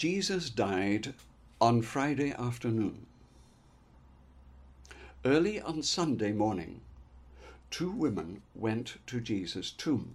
Jesus died on Friday afternoon. Early on Sunday morning, two women went to Jesus' tomb.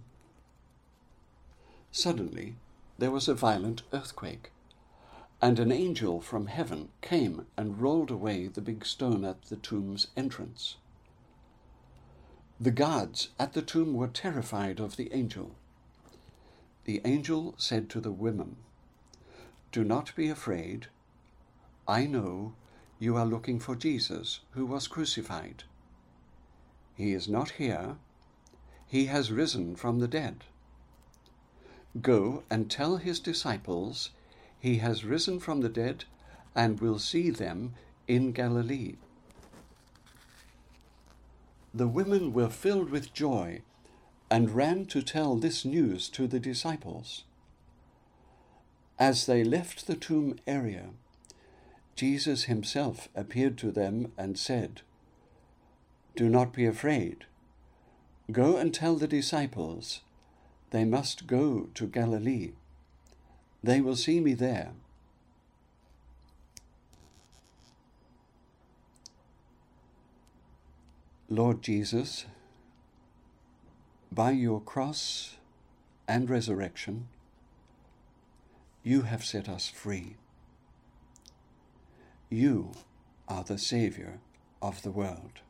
Suddenly, there was a violent earthquake, and an angel from heaven came and rolled away the big stone at the tomb's entrance. The guards at the tomb were terrified of the angel. The angel said to the women, "Do not be afraid. I know you are looking for Jesus, who was crucified. He is not here. He has risen from the dead. Go and tell his disciples he has risen from the dead and will see them in Galilee." The women were filled with joy and ran to tell this news to the disciples. As they left the tomb area, Jesus himself appeared to them and said, "Do not be afraid. Go and tell the disciples they must go to Galilee. They will see me there." Lord Jesus, by your cross and resurrection, you have set us free. You are the Saviour of the world.